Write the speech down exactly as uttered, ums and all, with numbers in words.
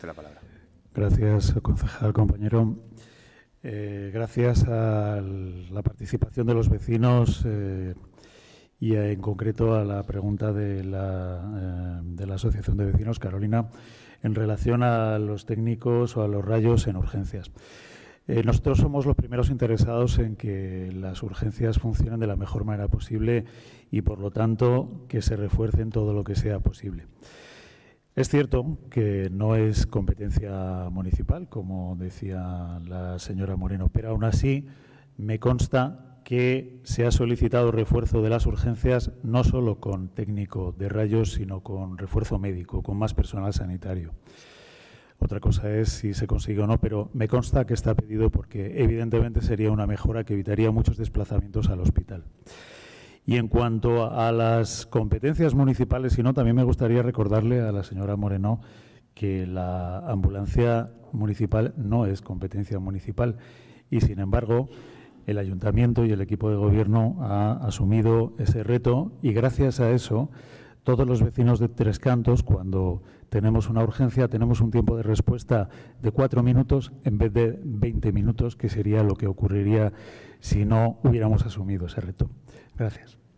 la palabra. Gracias, concejal, compañero. Eh, gracias a la participación de los vecinos eh, y a, en concreto a la pregunta de la, eh, de la Asociación de Vecinos, Carolina, en relación a los técnicos o a los rayos en urgencias. Eh, nosotros somos los primeros interesados en que las urgencias funcionen de la mejor manera posible y, por lo tanto, que se refuercen todo lo que sea posible. Es cierto que no es competencia municipal, como decía la señora Moreno, pero aún así me consta que se ha solicitado refuerzo de las urgencias no solo con técnico de rayos, sino con refuerzo médico, con más personal sanitario. Otra cosa es si se consigue o no, pero me consta que está pedido porque evidentemente sería una mejora que evitaría muchos desplazamientos al hospital. Y en cuanto a las competencias municipales, si no, también me gustaría recordarle a la señora Moreno que la ambulancia municipal no es competencia municipal y, sin embargo, el ayuntamiento y el equipo de gobierno ha asumido ese reto y, gracias a eso, todos los vecinos de Tres Cantos, cuando tenemos una urgencia, tenemos un tiempo de respuesta de cuatro minutos en vez de veinte minutos, que sería lo que ocurriría si no hubiéramos asumido ese reto. Gracias.